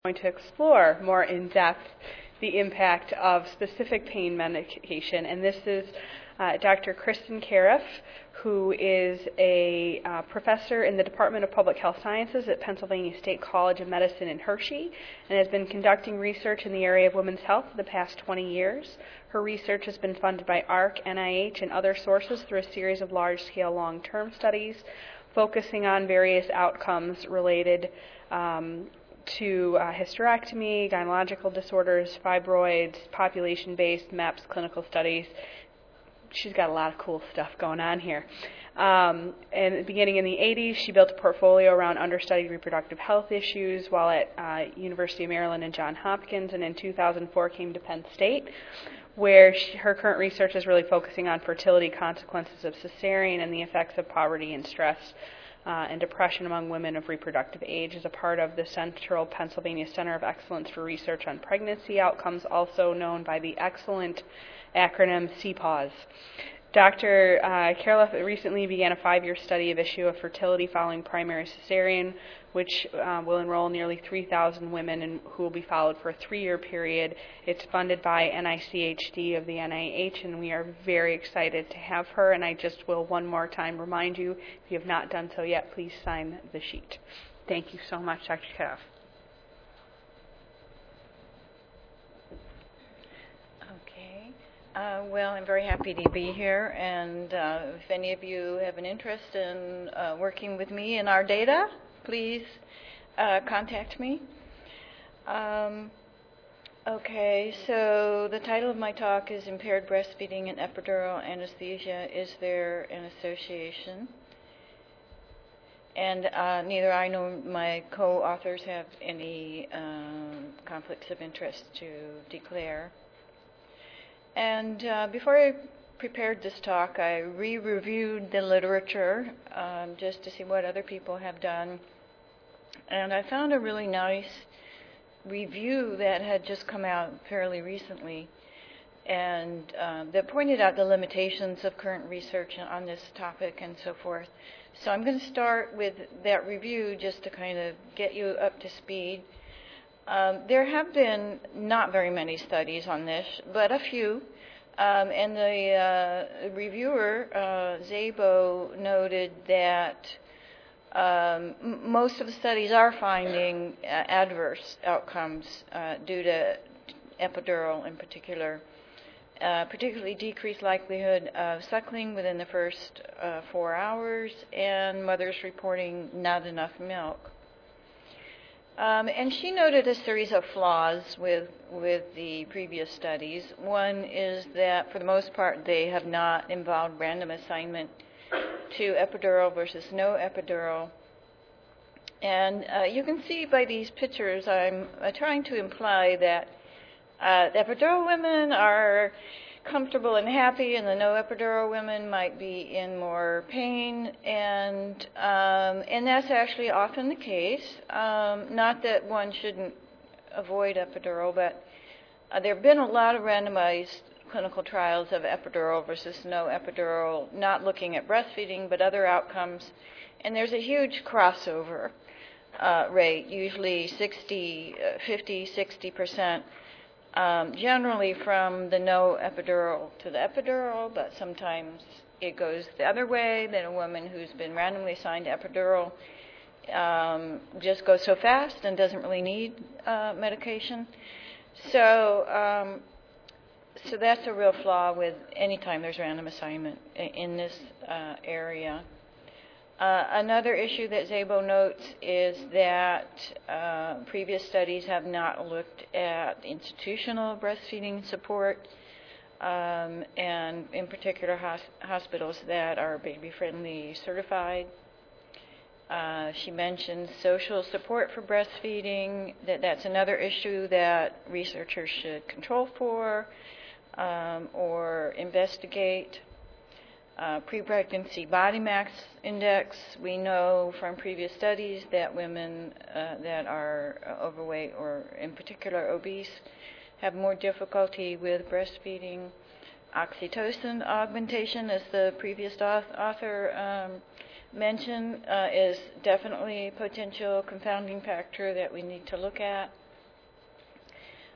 going to explore more in depth the impact of specific pain medication. And this is Dr. Kristen Cariff, who is a professor in the Department of Public Health Sciences at Pennsylvania State College of Medicine in Hershey, and has been conducting research in the area of women's health for the past 20 years. Her research has been funded by AHRQ, NIH, and other sources through a series of large-scale long-term studies focusing on various outcomes related to hysterectomy, gynecological disorders, fibroids, population-based MAPS clinical studies. She's got a lot of cool stuff going on here. And beginning in the 80s, she built a portfolio around understudied reproductive health issues while at University of Maryland and Johns Hopkins, and in 2004 came to Penn State, where her current research is really focusing on fertility consequences of cesarean and the effects of poverty and stress and depression among women of reproductive age as a part of the Central Pennsylvania Center of Excellence for Research on Pregnancy Outcomes, also known by the excellent acronym CPAWS. Dr. Cariff recently began a 5-year study of issue of fertility following primary cesarean, which will enroll nearly 3,000 women who will be followed for a 3-year period. It's funded by NICHD of the NIH, and we are very excited to have her. And I just will one more time remind you, if you have not done so yet, please sign the sheet. Thank you so much, Dr. Cariff. Well, I'm very happy to be here, and if any of you have an interest in working with me and our data, please contact me. Okay, so the title of my talk is Impaired Breastfeeding and Epidural Anesthesia, Is There an Association? And neither I nor my co-authors have any conflicts of interest to declare. And before I prepared this talk, I re-reviewed the literature just to see what other people have done. And I found a really nice review that had just come out fairly recently, and that pointed out the limitations of current research on this topic and so forth. So I'm going to start with that review just to kind of get you up to speed. There have been not very many studies on this, but a few. And the reviewer, Szabo, noted that most of the studies are finding adverse outcomes due to epidural in particular, particularly decreased likelihood of suckling within the first 4 hours, and mothers reporting not enough milk. And she noted a series of flaws with the previous studies. One is that, for the most part, they have not involved random assignment to epidural versus no epidural. And you can see by these pictures, I'm trying to imply that epidural women are comfortable and happy, and the no epidural women might be in more pain, and that's actually often the case. Not that one shouldn't avoid epidural, but there have been a lot of randomized clinical trials of epidural versus no epidural, not looking at breastfeeding but other outcomes, and there's a huge crossover rate, usually 50-60%. Generally from the no epidural to the epidural, but sometimes it goes the other way, that a woman who's been randomly assigned epidural just goes so fast and doesn't really need medication. So that's a real flaw with any time there's random assignment in this area. Another issue that Szabo notes is that previous studies have not looked at institutional breastfeeding support, and in particular hospitals that are baby-friendly certified. She mentions social support for breastfeeding, that's another issue that researchers should control for or investigate. Pre-pregnancy body mass index, we know from previous studies that women that are overweight or in particular obese have more difficulty with breastfeeding. Oxytocin augmentation, as the previous author mentioned, is definitely a potential confounding factor that we need to look at.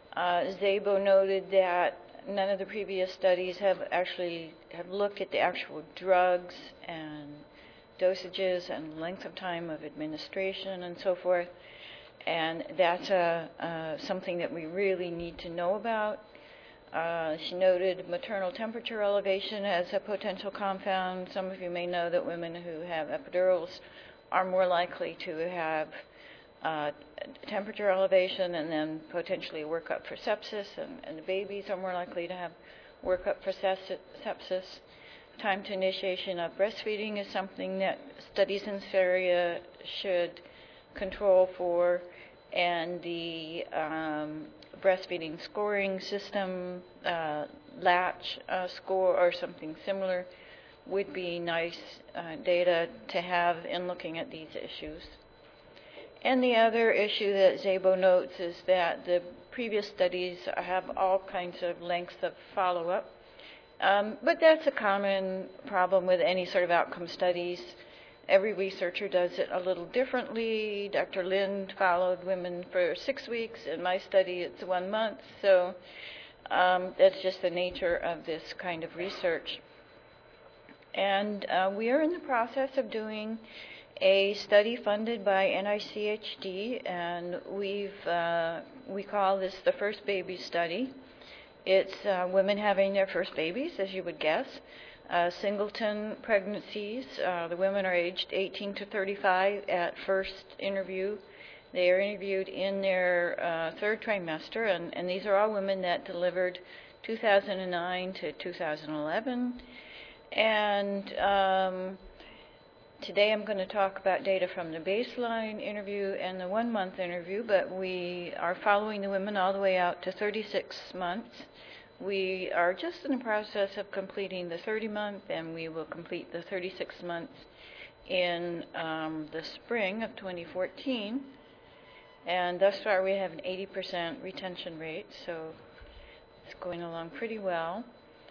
Szabo noted that none of the previous studies have looked at the actual drugs and dosages and length of time of administration and so forth, and that's something that we really need to know about. She noted maternal temperature elevation as a potential confound. Some of you may know that women who have epidurals are more likely to have temperature elevation and then potentially workup for sepsis, and the babies are more likely to have workup for sepsis. Time to initiation of breastfeeding is something that studies in this area should control for, and the breastfeeding scoring system, latch score or something similar would be nice data to have in looking at these issues. And the other issue that Szabo notes is that the previous studies have all kinds of lengths of follow-up, but that's a common problem with any sort of outcome studies. Every researcher does it a little differently. Dr. Lind followed women for 6 weeks. In my study, it's 1 month. So that's just the nature of this kind of research. And we are in the process of doing a study funded by NICHD, and we call this the First Baby Study. It's women having their first babies, as you would guess. Singleton pregnancies. The women are aged 18 to 35 at first interview. They are interviewed in their third trimester, and these are all women that delivered 2009 to 2011. And today I'm going to talk about data from the baseline interview and the 1-month interview, but we are following the women all the way out to 36 months. We are just in the process of completing the 30-month, and we will complete the 36 months in the spring of 2014. And thus far we have an 80% retention rate, so it's going along pretty well.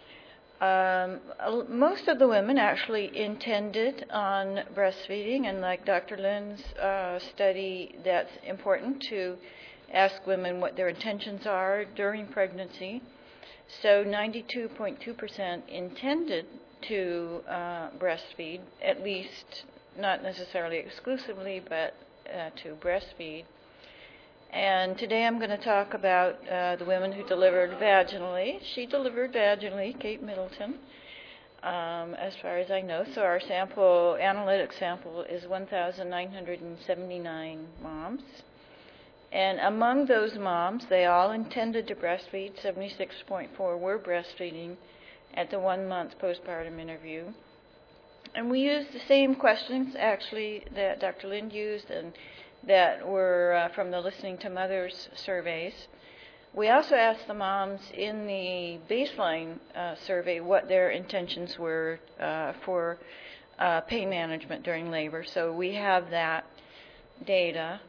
Most of the women actually intended on breastfeeding, and like Dr. Lind's study, that's important to ask women what their intentions are during pregnancy. So 92.2% intended to breastfeed, at least not necessarily exclusively, but to breastfeed. And today I'm going to talk about the women who delivered vaginally. She delivered vaginally, Kate Middleton, as far as I know. So our sample, analytic sample, is 1,979 moms. And among those moms, they all intended to breastfeed. 76.4 were breastfeeding at the 1-month postpartum interview. And we used the same questions, actually, that Dr. Lind used and that were from the Listening to Mothers surveys. We also asked the moms in the baseline survey what their intentions were for pain management during labor. So we have that data.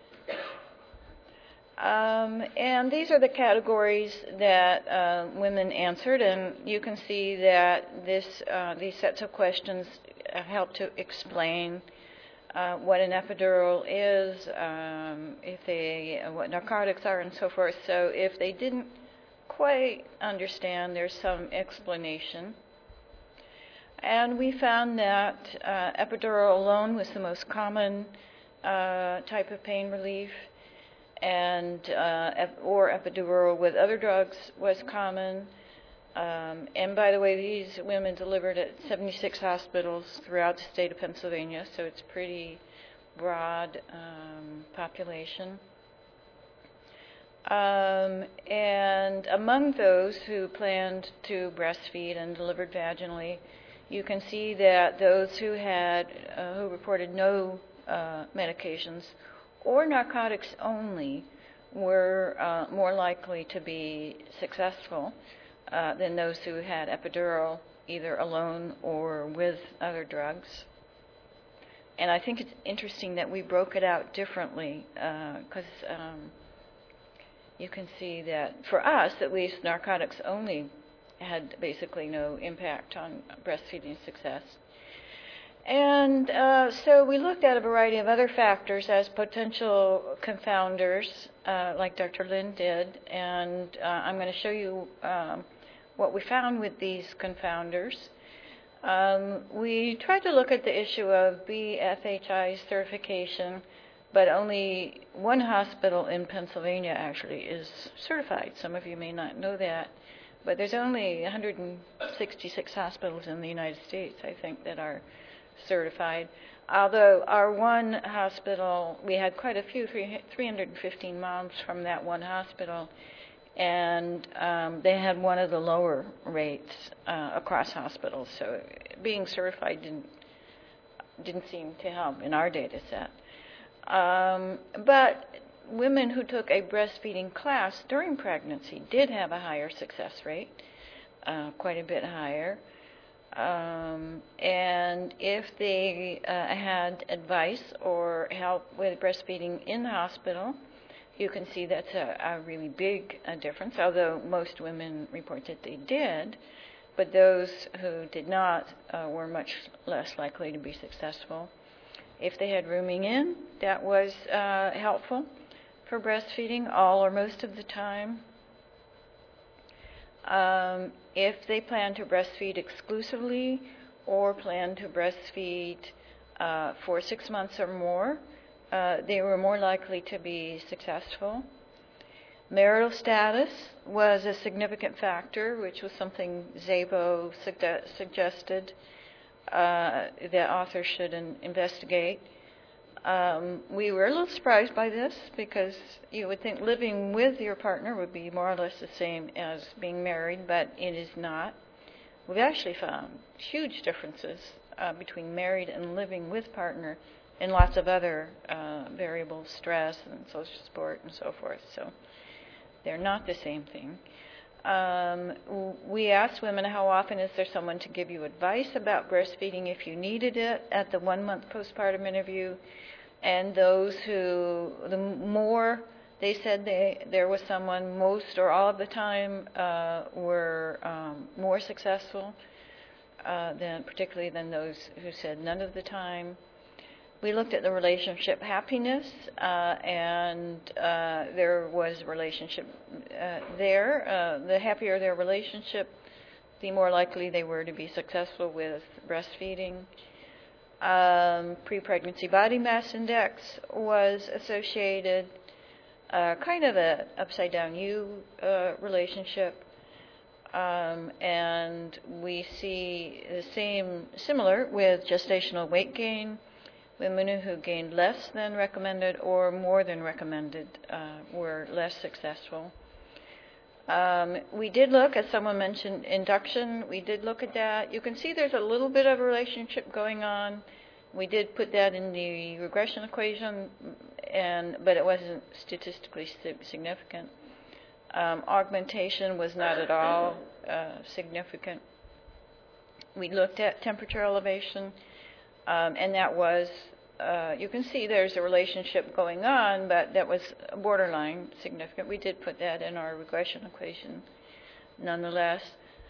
And these are the categories that women answered, and you can see that these sets of questions help to explain what an epidural is, what narcotics are, and so forth. So if they didn't quite understand, there's some explanation. And we found that epidural alone was the most common type of pain relief, and or epidural with other drugs was common. And by the way, these women delivered at 76 hospitals throughout the state of Pennsylvania, so it's pretty broad population. And among those who planned to breastfeed and delivered vaginally, you can see that those who reported no medications or narcotics only were more likely to be successful than those who had epidural either alone or with other drugs. And I think it's interesting that we broke it out differently because you can see that for us, at least, narcotics only had basically no impact on breastfeeding success. And so we looked at a variety of other factors as potential confounders, like Dr. Lin did, and I'm going to show you what we found with these confounders. We tried to look at the issue of BFHI certification, but only one hospital in Pennsylvania actually is certified. Some of you may not know that, but there's only 166 hospitals in the United States, I think, that are certified. Although our one hospital, we had quite a few, 315 moms from that one hospital, and they had one of the lower rates across hospitals. So being certified didn't seem to help in our data set. But women who took a breastfeeding class during pregnancy did have a higher success rate, quite a bit higher. And if they had advice or help with breastfeeding in the hospital, you can see that's a really big difference, although most women report that they did. But those who did not were much less likely to be successful. If they had rooming in, that was helpful for breastfeeding all or most of the time. If they plan to breastfeed exclusively or plan to breastfeed for 6 months or more, they were more likely to be successful. Marital status was a significant factor, which was something Szabo suggested the author should investigate. We were a little surprised by this because you would think living with your partner would be more or less the same as being married, but it is not. We've actually found huge differences between married and living with partner in lots of other variables, stress and social support and so forth. So they're not the same thing. We asked women how often is there someone to give you advice about breastfeeding if you needed it at the 1-month postpartum interview, and those who, the more they said there was someone, most or all of the time were more successful particularly than those who said none of the time. We looked at the relationship happiness, and there was a relationship there. The happier their relationship, the more likely they were to be successful with breastfeeding. Pre-pregnancy body mass index was associated, kind of an upside-down U relationship. And we see the similar with gestational weight gain. Women who gained less than recommended or more than recommended were less successful. We did look, as someone mentioned, induction. We did look at that. You can see there's a little bit of a relationship going on. We did put that in the regression equation, but it wasn't statistically significant. Augmentation was not at all significant. We looked at temperature elevation, and that was, you can see there's a relationship going on, but that was borderline significant. We did put that in our regression equation nonetheless.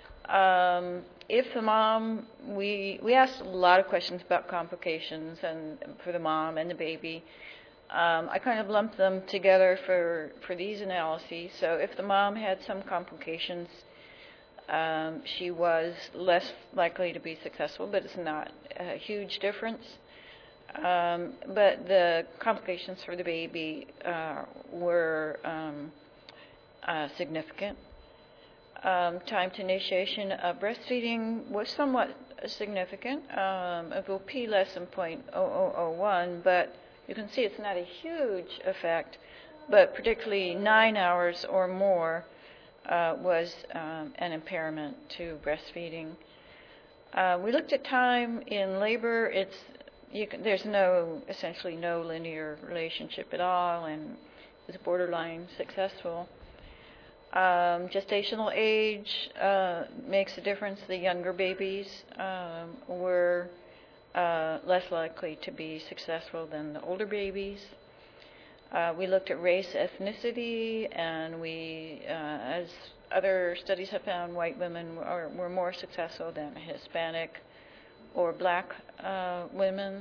If the mom, we asked a lot of questions about complications and for the mom and the baby. I kind of lumped them together for these analyses. So if the mom had some complications, she was less likely to be successful, but it's not a huge difference. But the complications for the baby were significant. Time to initiation of breastfeeding was somewhat significant. It will P less than 0.0001, but you can see it's not a huge effect, but particularly 9 hours or more was an impairment to breastfeeding. We looked at time in labor. There's essentially no linear relationship at all, and it was borderline successful. Gestational age makes a difference. The younger babies were less likely to be successful than the older babies. We looked at race, ethnicity, and we, as other studies have found, white women were more successful than Hispanic or black women.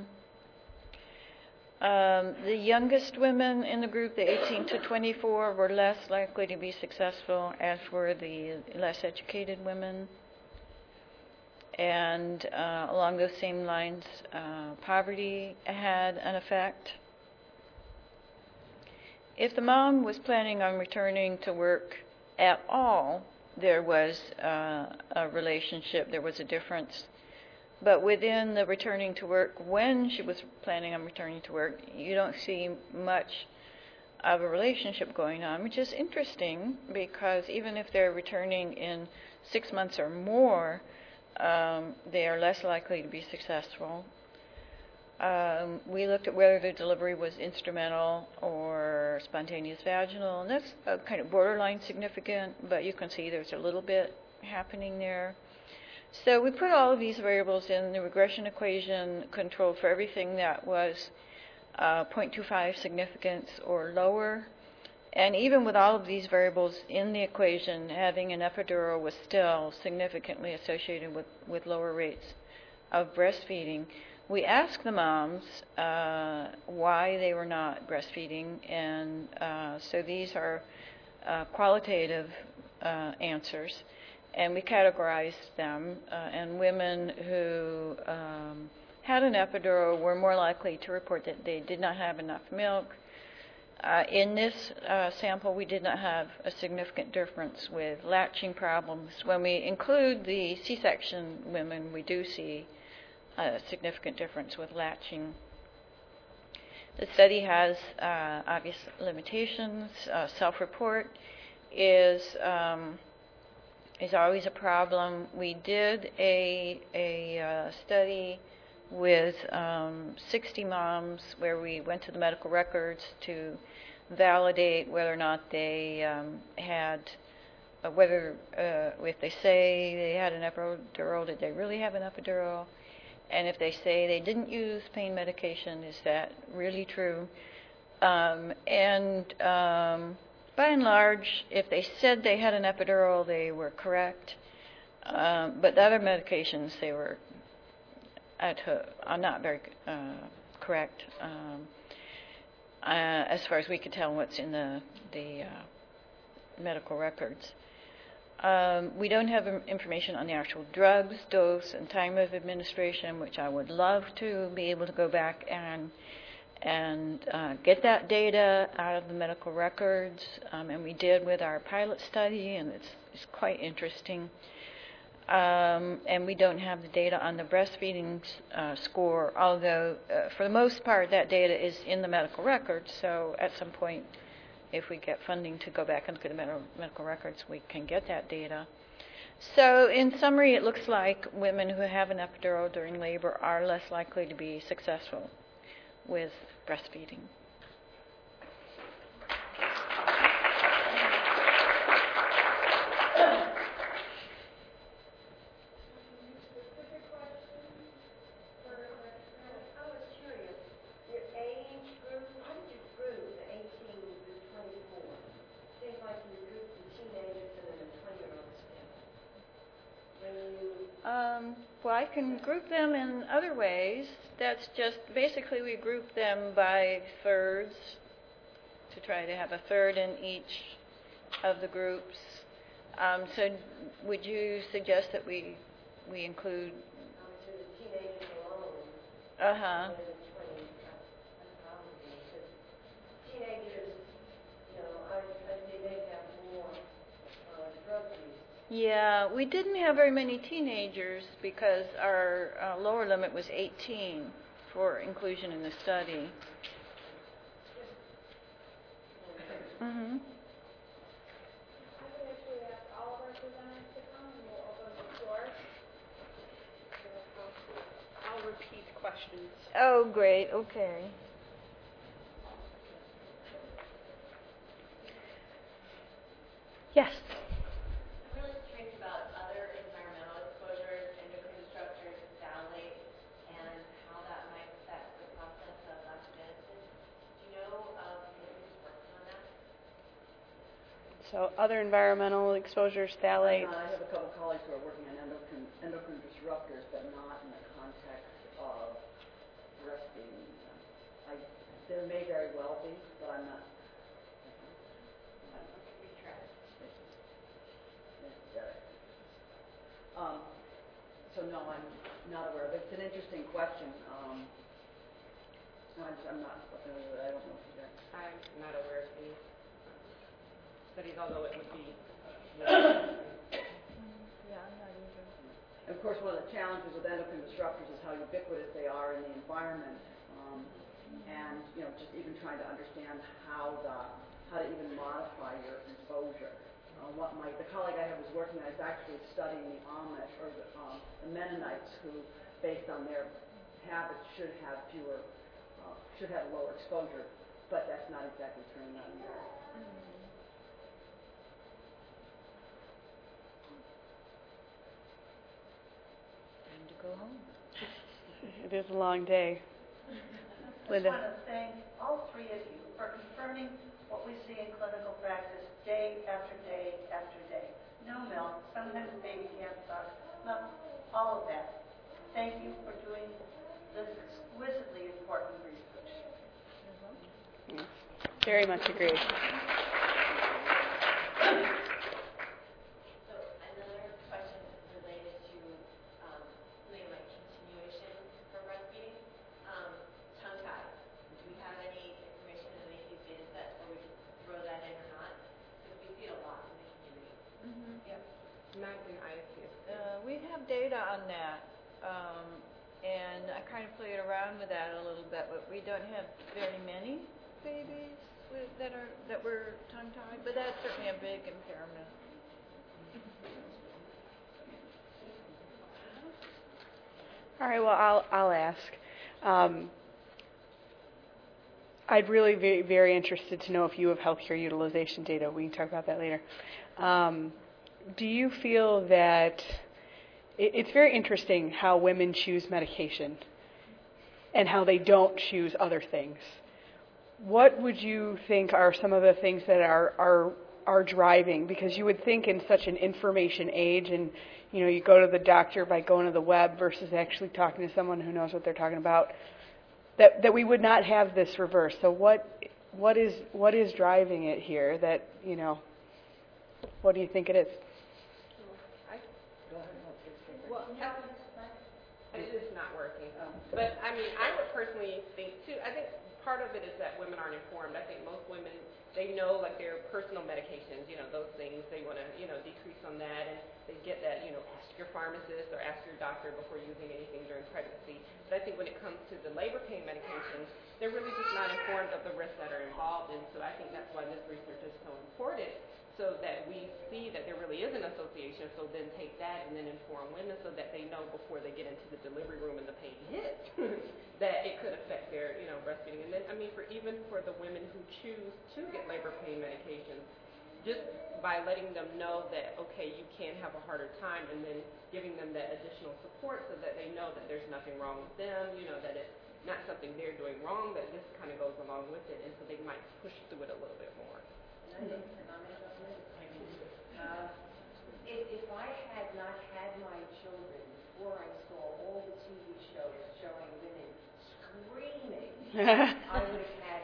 The youngest women in the group, the 18 to 24, were less likely to be successful, as were the less educated women. And along those same lines, poverty had an effect. If the mom was planning on returning to work at all, there was a relationship, there was a difference. But within the returning to work, when she was planning on returning to work, you don't see much of a relationship going on, which is interesting because even if they're returning in 6 months or more, they are less likely to be successful. We looked at whether the delivery was instrumental or spontaneous vaginal, and that's kind of borderline significant, but you can see there's a little bit happening there. So we put all of these variables in the regression equation, controlled for everything that was 0.25 significance or lower. And even with all of these variables in the equation, having an epidural was still significantly associated with lower rates of breastfeeding. We asked the moms why they were not breastfeeding, and so these are qualitative answers. And we categorized them, and women who had an epidural were more likely to report that they did not have enough milk. In this sample, we did not have a significant difference with latching problems. When we include the C-section women, we do see a significant difference with latching. The study has obvious limitations. Self-report is always a problem. We did a study with 60 moms where we went to the medical records to validate whether or not they had, if they say they had an epidural, did they really have an epidural? And if they say they didn't use pain medication, is that really true? By and large, if they said they had an epidural, they were correct. But the other medications, they were not very correct, as far as we could tell what's in the medical records. We don't have information on the actual drugs, dose, and time of administration, which I would love to be able to go back and get that data out of the medical records, and we did with our pilot study, and it's quite interesting. And we don't have the data on the breastfeeding score, although for the most part that data is in the medical records, so at some point if we get funding to go back and look at the medical records, we can get that data. So in summary, it looks like women who have an epidural during labor are less likely to be successful with breastfeeding. Well, I can group them in other ways. That's just basically we group them by thirds to try to have a third in each of the groups. So would you suggest that we include? Uh-huh. Yeah, we didn't have very many teenagers because our lower limit was 18 for inclusion in the study. Mm-hmm. I'll repeat questions. Oh, great. Okay. Yes. So other environmental exposures, phthalates. I have a couple colleagues who are working on endocrine disruptors, but not in the context There may very well be, but I'm not. So no, I'm not aware of it. It's an interesting question. No, I'm not familiar with it. I don't know if you guys. I'm not aware of any studies, although it would be. Yeah, I'm not either. And of course, one of the challenges with endocrine disruptors is how ubiquitous they are in the environment, and just even trying to understand how to even modify your exposure. The colleague I had was working on is actually studying the Amish or the Mennonites who, based on their habits, should have lower exposure, but that's not exactly turning out here. Time to go home. It is a long day. Linda. I just want to thank all three of you for confirming what we see in clinical practice day after day after day. No milk, sometimes the baby can't suck, not all of that. Thank you for doing this exquisitely important research. Very much agree. So another question related to something like continuation for breastfeeding. Tongue tie. Do we have any information in any of these data sets where we can throw that in or not? Because we see it a lot in the community. Yep. Not in ISPS. We have data on that, and I kind of played around with that a little bit, but we don't have very many babies that were tongue-tied, but that's certainly a big impairment. All right. Well, I'll ask. I'd really be very interested to know if you have healthcare utilization data. We can talk about that later. Do you feel that it's very interesting how women choose medication and how they don't choose other things? What would you think are some of the things that are driving? Because you would think in such an information age, and you go to the doctor by going to the web versus actually talking to someone who knows what they're talking about, that we would not have this reverse. So what is driving it here? That what do you think it is? Well, it is not working. But I mean, I would personally think too. I think part of it is that women aren't informed. I think most women, they know like their personal medications, those things they want to, decrease on that, and they get that, ask your pharmacist or ask your doctor before using anything during pregnancy. But I think when it comes to the labor pain medications, they're really just not informed of the risks that are involved, and so I think that's why this research is so important, so that we see that there really is an association, so then take that and then inform women so that they know before they get into the delivery room and the pain hits that it could affect their, breastfeeding. And then, even for the women who choose to get labor pain medications, just by letting them know that, okay, you can have a harder time, and then giving them that additional support so that they know that there's nothing wrong with them, that it's not something they're doing wrong, that this kind of goes along with it, and so they might push through it a little bit more. If I had not had my children before I saw all the TV shows showing women screaming, I would have had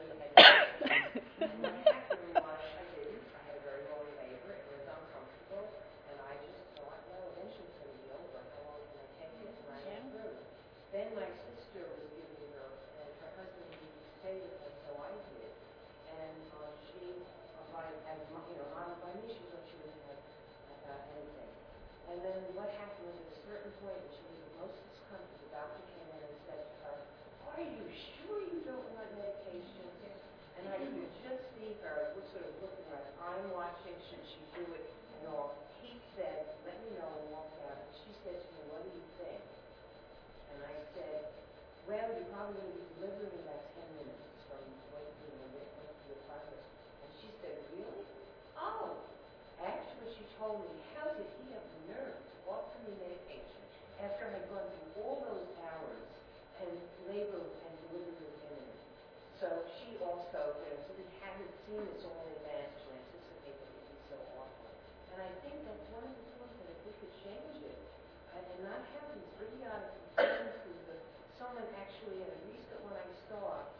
what happened was I didn't. I had a very long labor. It was uncomfortable, and I just thought, well, eventually it's going to be over. How long can I take this? And I went through. Then my sister was giving birth, and her husband needed to stay with her, so I did. And she, by me, she thought she wouldn't have anything. And then what happened was at a certain point, when she was the most discomfort, the doctor came in and said to her, "Are you sure you don't want medication?" And I could just see her sort of looking like, I'm watching, should she do it? And all. He said, "Let me know," and walked out. And she said to me, "What do you think?" And I said, "Well, you're probably going to be delivering in about 10 minutes from what your process." And she said, "Really?" "Oh." Actually, she told me, how did he have the nerve to offer me medication after I had gone through all those hours and labor and delivery within it? So she also, really hadn't seen this all in advance to anticipate that it would be so awful. And I think that's one of the things that if we could change it and not have these idiotic experiences of someone actually, in a recent one I saw,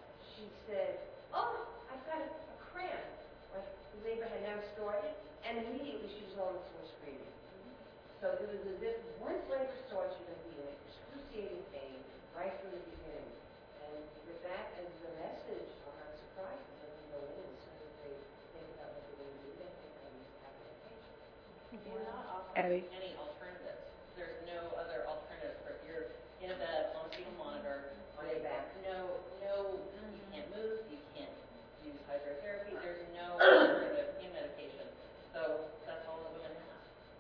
started, and immediately she was on for screaming. So it was as if once labor starts, you're going to be in excruciating pain right from the beginning. And with that as the message, I'm not surprised it doesn't go in as soon as they think about what they're going to do. They think they need to have medication. You're not Abby? offering any alternatives. There's no other alternative for if you're in a bed on a fetal monitor. On your back. No, you can't move, you can't use hydrotherapy. There's no alternative pain medication. So that's all the women have.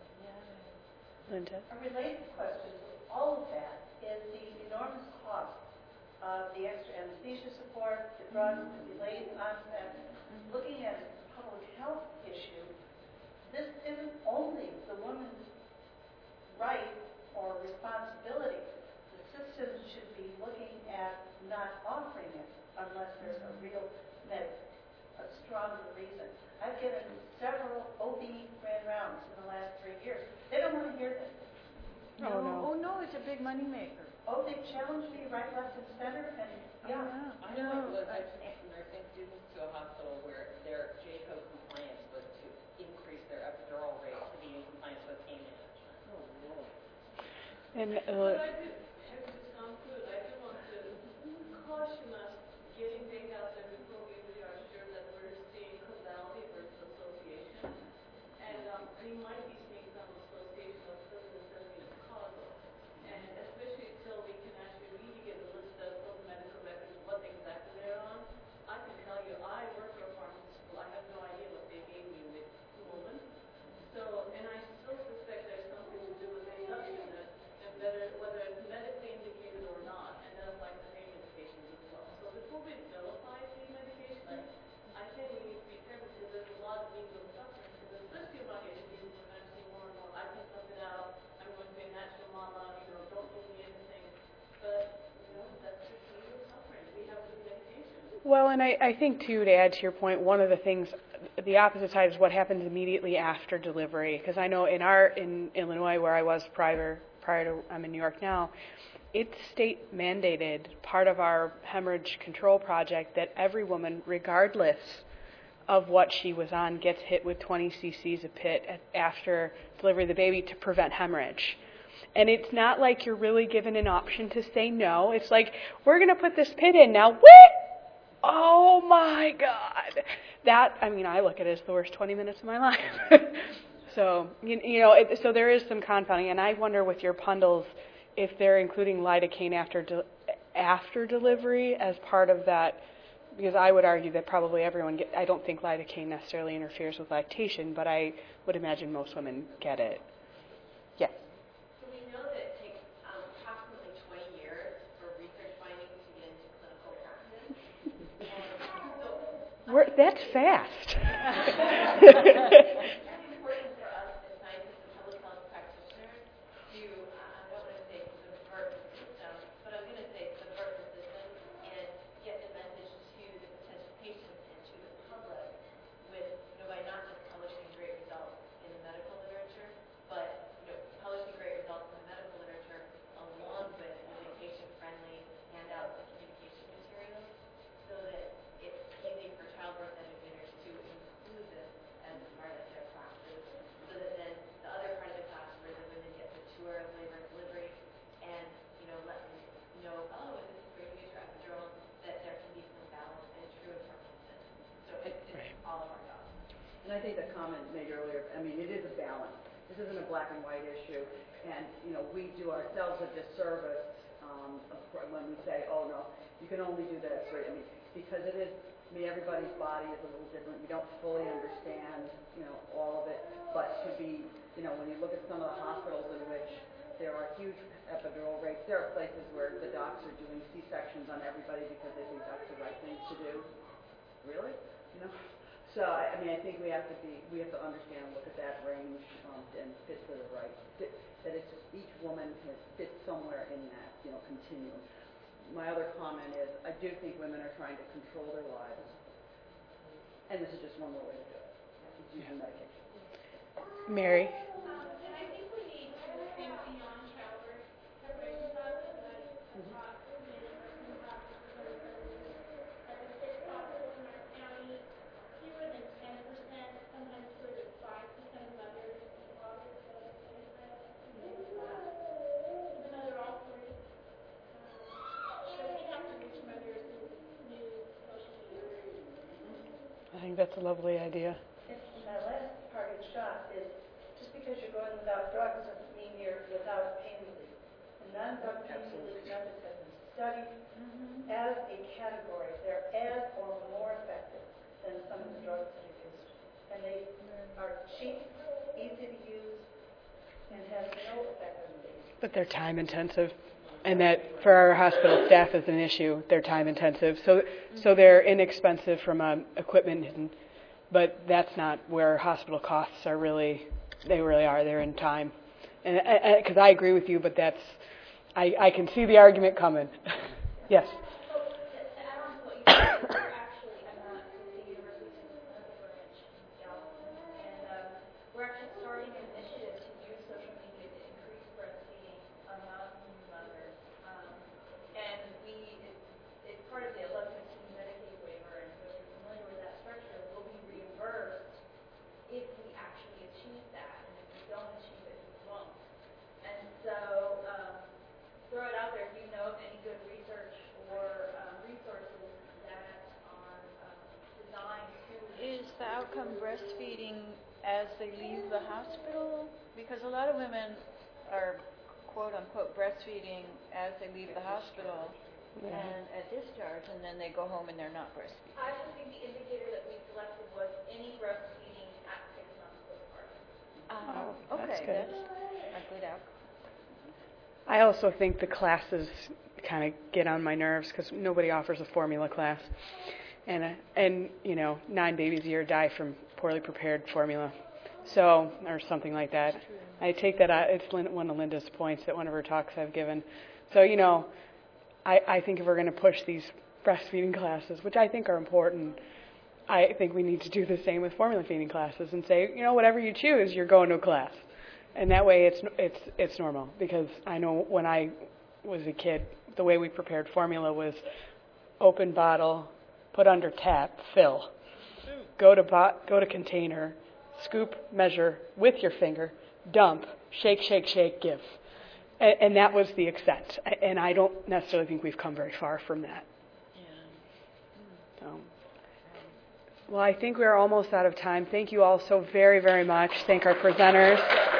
Linda? A related question to all of that is the enormous cost of the extra anesthesia support, the drugs, the delayed onset. Looking at a public health issue, this isn't only the woman's right or responsibility. The system should be looking at not offering it unless there's a real a stronger reason. I've given several OB grand rounds in the last 3 years. They don't want to hear this. Oh, no. Oh, no, it's a big moneymaker. Oh, they challenge me right, left, and center, and yeah. I know. I took nursing students to a hospital where their JCO compliance was to increase their epidural rate to be in compliance with pain management. And But I do, as it's gone through, I do want to caution us getting data out there before we really are sure that we're seeing causality versus association. And we might be seeing some association of doesn't necessarily mean causal. And especially until we can actually really get a list of from the medical records what exactly they're on. I can tell you, I work for a pharmaceutical. I have no idea what they gave me with woman. So, and I still suspect there's something to do with the substance and whether it's medically indicated or not, and then like the pain medications as well. So before we vilify pain medication, I think we need to be careful because there's a lot of legal suffering, because especially about disease, when I'm seeing more and more, I take something out, I'm going to be a natural mama, don't give me anything. But, that's just legal suffering. We have good medication. Well, and I think, too, to add to your point, one of the things, the opposite side is what happens immediately after delivery. Because I know in Illinois, where I was prior to, I'm in New York now, it's state mandated, part of our hemorrhage control project, that every woman, regardless of what she was on, gets hit with 20 cc's of PIT after delivery of the baby to prevent hemorrhage. And it's not like you're really given an option to say no. It's like, we're going to put this PIT in now. What? Oh, my God. I look at it as the worst 20 minutes of my life. So, so there is some confounding. And I wonder with your bundles if they're including lidocaine after delivery as part of that, because I would argue that probably everyone I don't think lidocaine necessarily interferes with lactation, but I would imagine most women get it. Yes. So we know that it takes approximately 20 years for research findings to get into clinical practice. And That's fast. It's important for us as scientists and public health practitioners to, I don't want to say subvert the system, but I'm going to say subvert the system and get the message to the potential patients and to the public by not just publishing great results in the medical literature, but publishing great results in the medical literature along with really patient-friendly handouts and communication materials so that it's easy for childbirth educators to include this as part of their classes, so that then the other part of the class where the women get the tour of labor and delivery and let them know, oh, this is great to get your epidural, that there can be some balance and true interpretation. So it's all of our jobs. And I think the comment made earlier, it is a balance. This isn't a black and white issue. And, we do ourselves a disservice when we say, oh, no, you can only do this. Because it is, everybody's body is a little different. We don't fully understand, all of it. But to be, when you look at some of the hospitals in which there are huge epidural rates, there are places where the docs are doing C-sections on everybody because they think that's the right thing to do. Really? So, I think we have to understand, look at that range and fit to the right, that it's just each woman fits somewhere in that, continuum. My other comment is, I do think women are trying to control their lives, and this is just one more way to do it, is using medication. Mary? And I think we need to think beyond childbirth preparation classes that taught fewer than 10%, sometimes 2 or 3 think that's a lovely idea. And my last parting shot is, just because you're going without drugs doesn't mean you're without pain relief. And non-drug pain relief methods have been studied as a category. They're as or more effective than some of the drugs that are used. And they are cheap, easy to use, and have no effect on the patient. But they're time intensive. And that for our hospital staff is an issue. They're time intensive. So they're inexpensive from equipment, but that's not where hospital costs are really. They really are. They're in time. And because I agree with you, but that's I can see the argument coming. Yes. So, to add on to what you said, we're actually, I'm at the University of Greenwich in Seattle, and we're actually starting an initiative to use social media to increase breastfeeding among mothers. And it's part of the 1115 Medicaid waiver, and so if you're familiar with that structure, we'll be reimbursed if we actually achieve that, and if we don't achieve it, we won't. And so, throw it out there if you know of any good research or resources that are designed to... Is the outcome breastfeeding as they leave the hospital? Because a lot of women are quote-unquote breastfeeding as they leave the hospital and at discharge, and then they go home and they're not breastfeeding. I actually think the indicator that we selected was any breastfeeding at 6 months postpartum. Okay, that's good. That's a good outcome. I also think the classes kind of get on my nerves because nobody offers a formula class, and 9 babies a year die from poorly prepared formula, so or something like that. I take that out. It's one of Linda's points at one of her talks I've given. So I think if we're going to push these breastfeeding classes, which I think are important, I think we need to do the same with formula feeding classes and say, whatever you choose, you're going to a class. And that way it's normal, because I know when I was a kid, the way we prepared formula was open bottle, put under tap, fill. Go to container, scoop, measure with your finger, dump, shake, shake, shake, give. And that was the extent. And I don't necessarily think we've come very far from that. So, well, I think we're almost out of time. Thank you all so very, very much. Thank our presenters.